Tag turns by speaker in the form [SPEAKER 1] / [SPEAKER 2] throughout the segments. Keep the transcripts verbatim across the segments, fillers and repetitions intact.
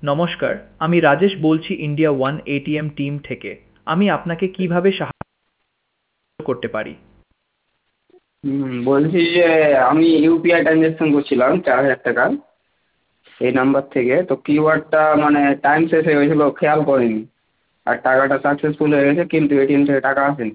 [SPEAKER 1] নমস্কার, আমি রাজেশ বলছি ইন্ডিয়া ওয়ান এটিএম টিম থেকে। আমি আপনাকে কিভাবে সাহায্য করতে পারি?
[SPEAKER 2] হুম বলছি যে আমি ইউপিআই ট্রানজ্যাকশন করছিলাম চার হাজার টাকার এই নাম্বার থেকে, তো কিউআরটা মানে টাইম শেষ হয়ে গেছিলো খেয়াল করিনি, আর টাকাটা সাকসেসফুল হয়ে গেছে কিন্তু এটিএম থেকে টাকা আসেনি,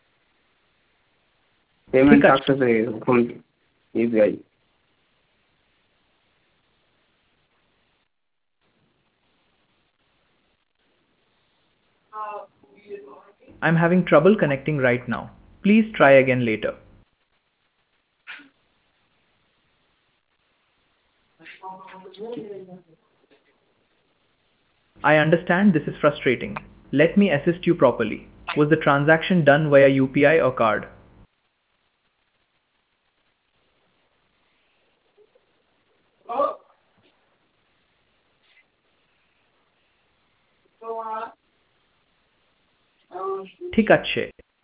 [SPEAKER 1] ঠিক
[SPEAKER 2] পেমেন্ট
[SPEAKER 1] আছে,
[SPEAKER 2] সাকসেস হয়ে গেছে phone UPI.
[SPEAKER 1] I'm having trouble connecting right now. Please try again later. I understand this is frustrating. Let me assist you properly. Was the transaction done via U P I or card? ঠিক আছে।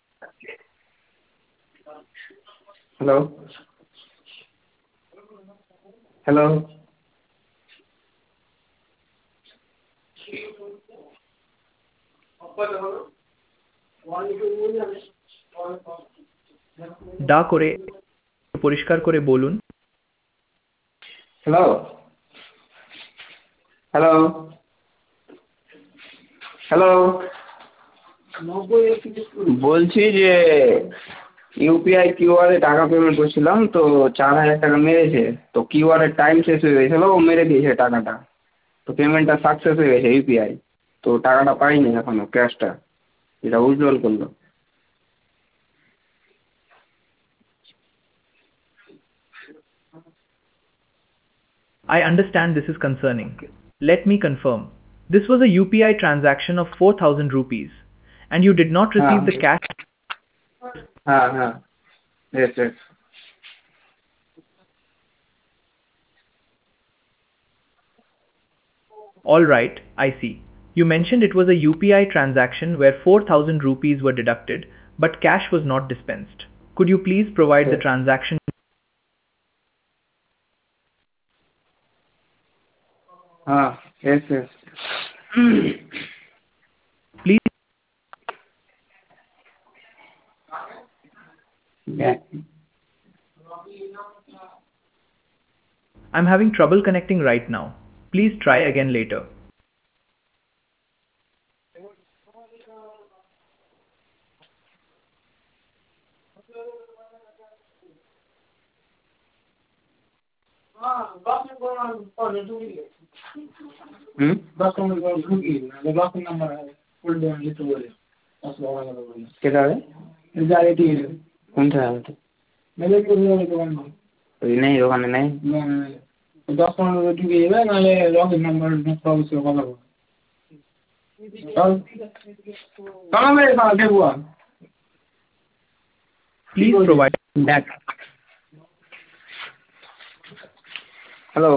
[SPEAKER 2] Hello hello
[SPEAKER 1] দয়া করে পরিষ্কার করে বলুন।
[SPEAKER 2] Hello hello hello বলছি যে UPI কিউআরে টাকা পেমেন্ট করছিলাম, তো চার হাজার টাকা মেরেছে, তো কিউআরের টাইম শেষ হয়ে গেছিলো, ও মেরে দিয়েছে টাকাটা, তো পেমেন্টটা সাকসেস হয়ে গেছে ইউপিআই, তো টাকাটা পাইনি এখনো ক্যাশটা, এটা উইথড্রল করলো।
[SPEAKER 1] I understand this is concerning. Let me confirm. This was a U P I transaction of four thousand rupees and you did not
[SPEAKER 2] হ্যাঁ
[SPEAKER 1] receive the cash.
[SPEAKER 2] হ্যাঁ হ্যাঁ yes yes.
[SPEAKER 1] All right, I see. You mentioned it was a U P I transaction where four thousand rupees were deducted, but cash was not dispensed. Could you please provide the transaction?
[SPEAKER 2] হ্যাঁ yes yes.
[SPEAKER 1] Please, I'm having trouble connecting right now. Please try again later.
[SPEAKER 2] হুম কেটা কোনটা ওই নেই, ওখানে নেই। দশ পনেরো ঢুকে যাবে, নাহলে লগইন নাম্বার অবশ্যই কথা বলবো।
[SPEAKER 1] Please provide.
[SPEAKER 2] দেখ হ্যালো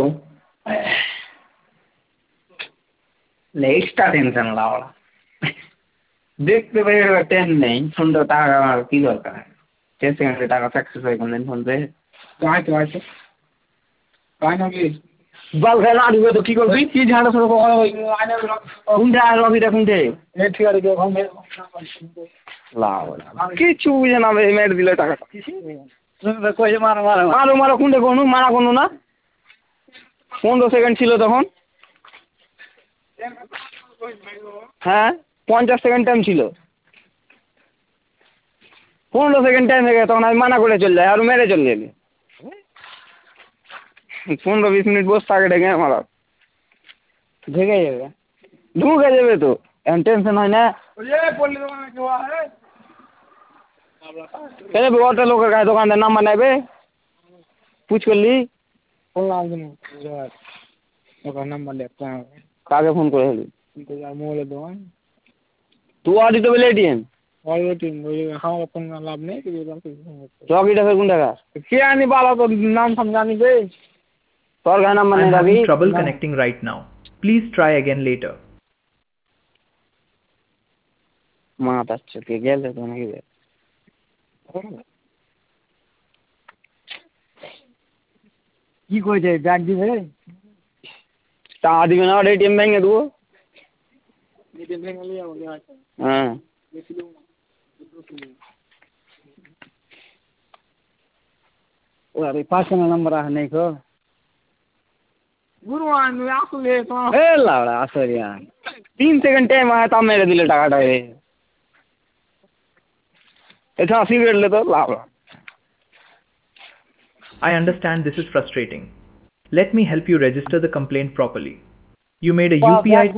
[SPEAKER 2] এক্সট্রা টেনশন লাউড়া, দেখতে পেয়ে টেন নেই, ফোনটা টাকা আমার কি দরকার, টেন সেকেন্ডে টাকা সাকসেস হয়ে গেলেন ফোন পে। আচ্ছা আচ্ছা তাই নাকি বল খেলা আনবে তো কি করবি, কি ঝাড়া শুরু কোনটা রবিটা কোনটে ঠিক আছে লাউড়া কিছু বুঝে না, মেরে দিলে টাকাটা মারো মারো মারো মারো কোনটা কোনো মারা কোনো না, পনেরো সেকেন্ড ছিল তখন, হ্যাঁ পঞ্চাশ সেকেন্ড টাইম ছিল, পনেরো সেকেন্ড টাইম হয়ে গেছে, তখন আমি মানা করে চলে যাই আর মেরে চলে যাবে, পনেরো বিশ মিনিট বসে থাকে ডেকে আমার ঢেকে যাবে, ঢুকে যাবে তো এখন টেনশন হয় না। ওটা লোকের কাছে দোকানদার নাম্বার নেবে পুছ করলি নাম্বার কাকে ফোন করে হলি মোবাইলের দোকান তুই অডিট বলে এটিএম লাভ নেই রকিটা ফের কোন টাকা কে আনি বাবা তোর নাম ফাম জানি বে তোর গায়ে নাম্বার
[SPEAKER 1] I'm
[SPEAKER 2] নেই
[SPEAKER 1] having
[SPEAKER 2] Rocky
[SPEAKER 1] trouble connecting right now. Please try again later.
[SPEAKER 2] মা তাচ্ছে কে গেলে তো নাকি কি কইছে ব্যাগ দিবে টাকা দিবে না আর এটিএম ভেঙে দেবো। হ্যাঁ
[SPEAKER 3] ওই পার্সোনাল নাম্বার আছে নাই কো
[SPEAKER 2] গুরু আমি আসলে তোমার
[SPEAKER 3] এ লাউড়া আসরিয়া
[SPEAKER 2] তিন সেকেন্ড টাইম হয় তা মেরে দিলে টাকাটা রে এটা সিগারেট লে তো লাউড়া।
[SPEAKER 1] I understand this is frustrating. Let me help you register the complaint properly. You made a U P I.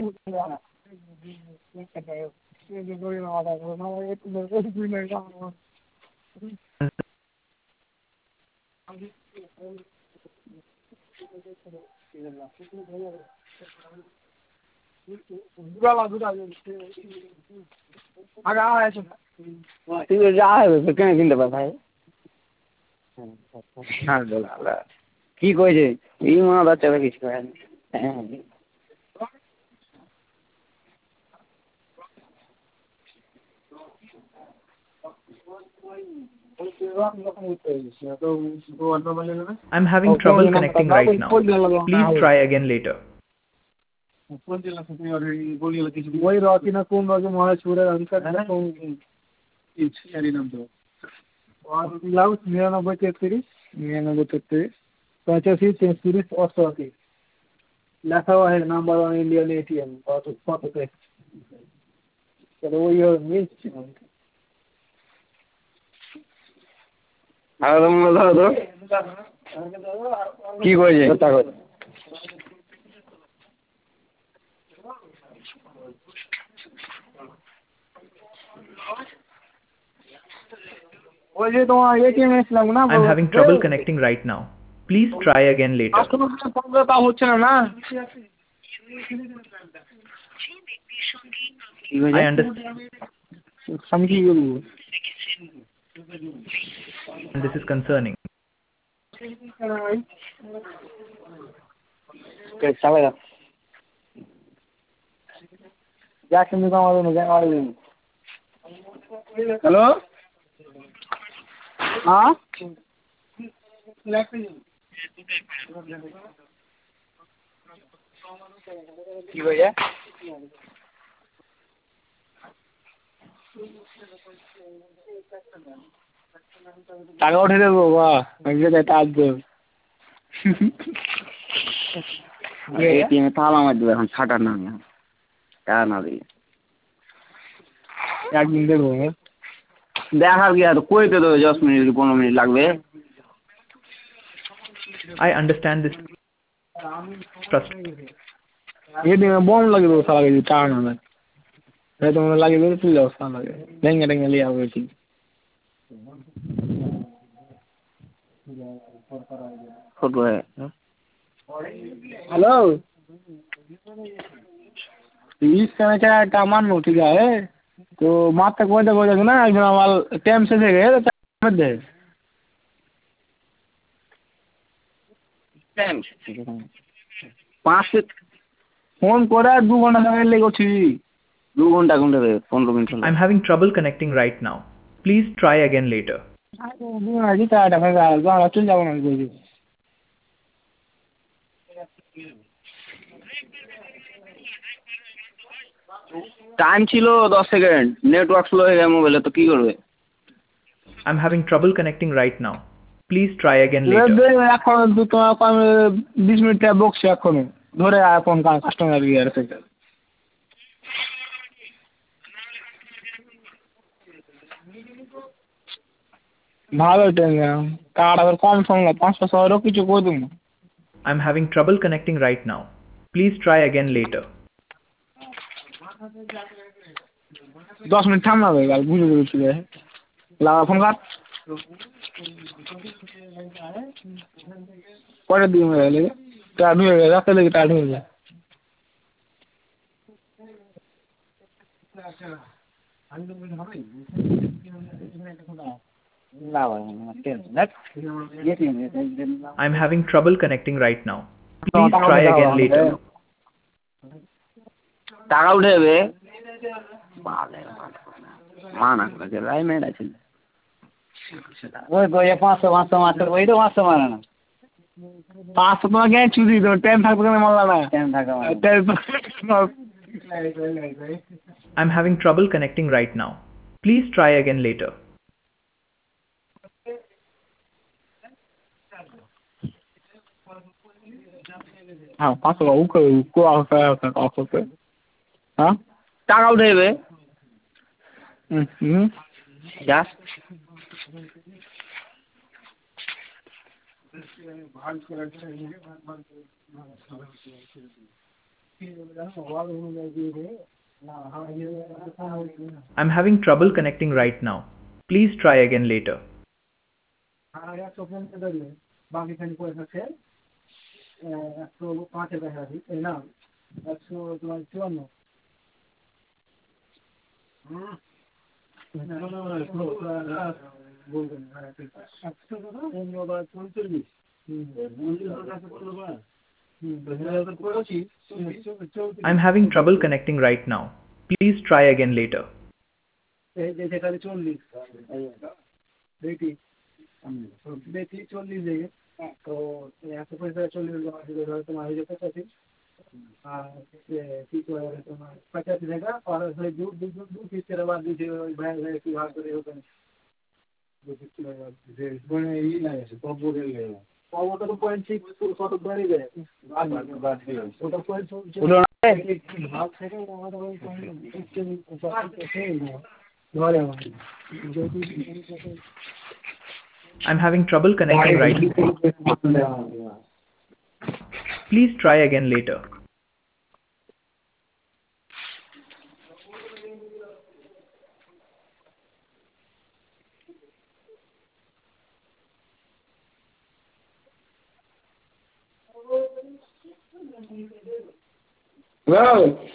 [SPEAKER 2] তুই যা হবে কেন কিনতে পার ভাই কি কইছে এই মনে বাচ্চারা কিছু করে হ্যাঁ
[SPEAKER 1] I'm having trouble connecting right now. Please try again later.
[SPEAKER 3] ওই রকি না কোন রকি মনে ছুড়ে আনসার কোন ইচ্ছারি নাম তো আর লাউ নিরানব্বই তেত্রিশ নিরানব্বই তেত্রিশ পঁচাশি তেত্রিশ অষ্টআশি লেখা हुआ है नंबर वन इंडियन एटीएम और कत पे चलो वही मिस
[SPEAKER 2] আর মনে ধরো তো কি কইছে
[SPEAKER 3] ওই যে তোমার এটিএম এসলাম না
[SPEAKER 1] I'm having trouble connecting right now. Please try again later.
[SPEAKER 2] Customer তা হচ্ছে না না
[SPEAKER 1] I understand
[SPEAKER 3] আমি কি করবো
[SPEAKER 1] this is concerning.
[SPEAKER 3] চালাই যা যা তুমি আমার হ্যালো হ্যাঁ
[SPEAKER 2] কি কইছে
[SPEAKER 3] টাকা উঠে দেবো বাহ আসবো
[SPEAKER 2] এটিএমে তালা মার দেবো এখন ছাটার না টাকা না দিয়ে
[SPEAKER 3] একদিন দেবো
[SPEAKER 2] দেখার কি আর কইতে দেবে দশ মিনিট পনেরো মিনিট লাগবে
[SPEAKER 1] I understand this frustration.
[SPEAKER 3] এটিএমে বম লাগিয়ে দেবো সারা কিছু টাকা না লাগে তোমার লাগিয়ে দেবো তুই যাও সারা লাগে ভেঙে টেঙে লিয়ে যাবো ঠিক
[SPEAKER 2] फोटो है
[SPEAKER 3] हेलो बीस का चार टामान नो ठीक है तो मात तक बोलते बोलते ना एक वाल टाइम से दे गए तो मत दे
[SPEAKER 2] टाइम पाँच से
[SPEAKER 3] फोन कोड़ा दो घंटा समय लेगो छी
[SPEAKER 2] दो घंटा घंटे दे पंद्रह मिनट
[SPEAKER 1] I'm having trouble connecting right now. Please try again later.
[SPEAKER 3] आज ही टाटा में गाल गाल चल जाओ ना कोई
[SPEAKER 2] टाइम छिलो दस सेकेंड नेटवर्क स्लो है मोबाइल तो की करबे
[SPEAKER 1] I'm having trouble connecting right now. Please try again later.
[SPEAKER 3] এখন তো তোমার বিশ মিনিট বক্স এখন ধরে এখন কাস্টমার ইয়ার থেকে ভালো টেনশন কার্ড আবার কম সময় পাঁচশো ছয়শো কিছু করে দিন
[SPEAKER 1] I'm having trouble connecting right now. Please try again later.
[SPEAKER 3] দশ মিনিট থাম না ভাই বুঝে বুঝে লাগা ফোন কাট পরে দিন হয়ে গেলে টাইম হয়ে গেলে রাতে লেগে টাইম হয়ে যায়
[SPEAKER 1] I'm having trouble connecting right now. Please try again later.
[SPEAKER 2] টাকা উঠেবে বালে মানা করে রাই মেডা ছিল
[SPEAKER 3] ওই কই পাঁচশো পাঁচশো মাত্র ওই তো পাঁচশো মারা না
[SPEAKER 2] পাঁচ তোমাকে চুরি তো টেন থাকবে কেন মারলা না টেন থাকা
[SPEAKER 1] I'm having trouble connecting right now. Please try again later.
[SPEAKER 2] হ্যাঁ পাঁচশো উকে কোয়া উকে হ্যাঁ টাকাও দেবে হুম হুম just
[SPEAKER 1] I'm having trouble connecting right now. Please try again later. I'm having trouble connecting right now. Please try again later. I'm having trouble connecting right now. Please try again later.
[SPEAKER 2] Hello.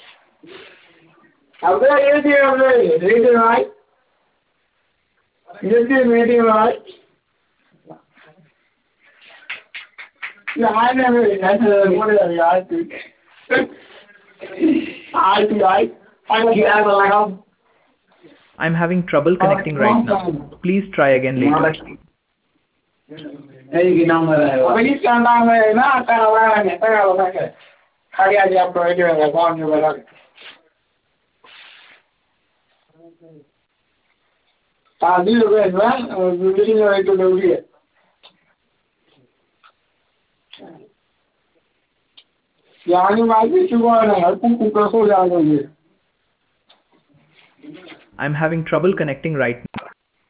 [SPEAKER 2] Are they using the reading right? Is it reading right? Yeah, I never. That's what is it? I think. I think I. I can't like.
[SPEAKER 1] I'm having trouble connecting right now. Please try again later.
[SPEAKER 2] Hey, you know what? When you stand down there, not that around it. There, like it. How do you have to do it? Like on you, like. Ah, do you guys, man? You really know how to do it. Yeah, you might be too on it. Who can hold on you?
[SPEAKER 1] I'm having trouble connecting right now.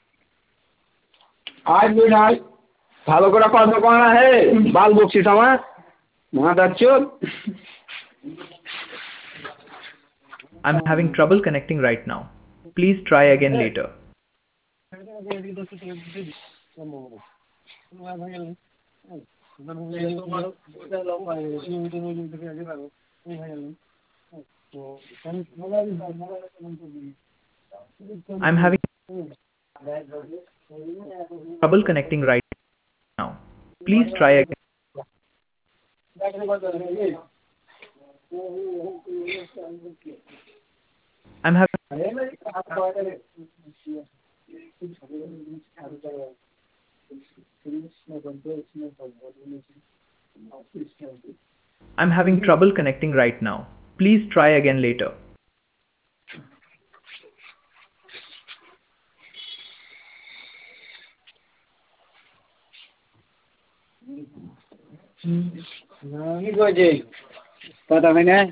[SPEAKER 2] आज भी नहीं भालो करा पास में कौन है बाल बोक्सी sama वहाँ दर्चो
[SPEAKER 1] I'm having trouble connecting right now. Please try again later. I'm having trouble connecting right now. Please try again. I'm having I'm having trouble connecting right now. Please try again later.
[SPEAKER 2] नहीं कोई पता नहीं है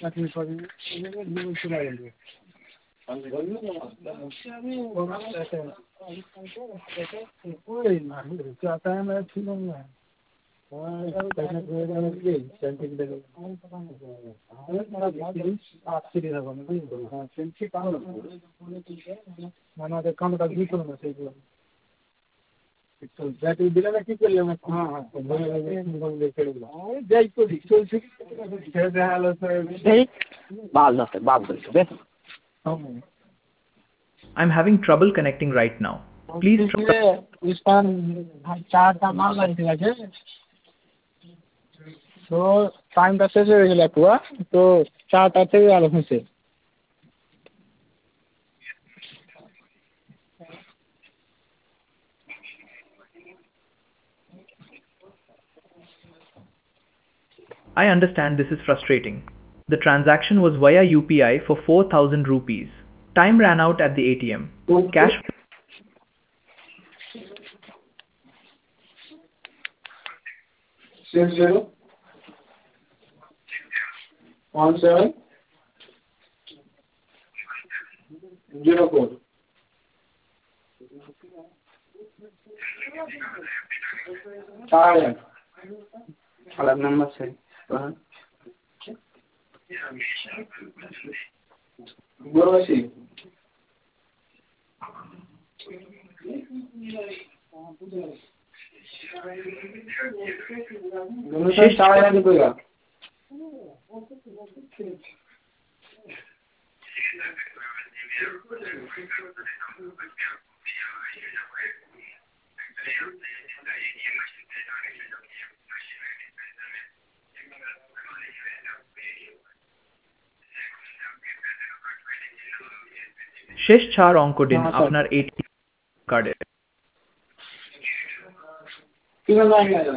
[SPEAKER 1] I'm having trouble connecting right now. Please try.
[SPEAKER 2] তো টাইমটা শেষ হয়ে গেল পুয়া তো চারটা থেকে আলো হয়েছে
[SPEAKER 1] I understand this is frustrating. The transaction was via U P I for four thousand rupees. Time ran out at the A T M. Cash.
[SPEAKER 3] six zero one seven zero four.
[SPEAKER 2] Alright. Alright, number six.
[SPEAKER 3] Where was he?
[SPEAKER 1] Shish-
[SPEAKER 3] चार हजार रुपये
[SPEAKER 1] শেষ চার অঙ্ক দিন
[SPEAKER 3] হ্যাঁ, sir.
[SPEAKER 1] আপনার ATM কার্ডে।
[SPEAKER 3] कितना टाइम लगेगा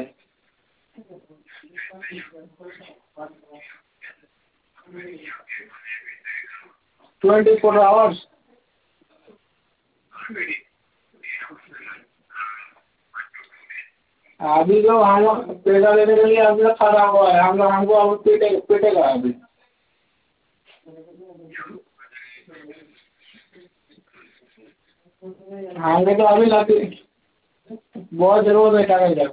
[SPEAKER 3] ट्वेंटी फोर आवर्स अभी जो हम पैसा लेने के लिए अभी खड़ा हुआ है हम लोग हमको अब पेटे पेटेगा अभी हमको तो अभी लगे बहुत जरूरत है टाका इधर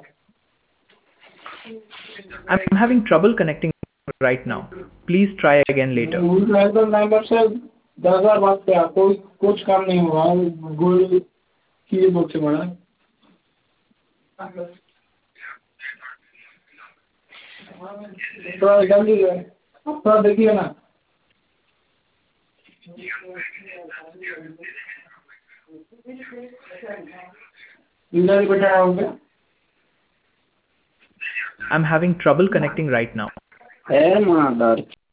[SPEAKER 1] I'm having trouble connecting right now. Please try again later.
[SPEAKER 3] National number से दस बार बात किया कोई कुछ काम नहीं हुआ गोल की बुक से बड़ा थोड़ा जल्दी थोड़ा देखिए ना इधर ही बैठा होगा
[SPEAKER 1] I'm having trouble connecting right now.
[SPEAKER 2] Eh, mother.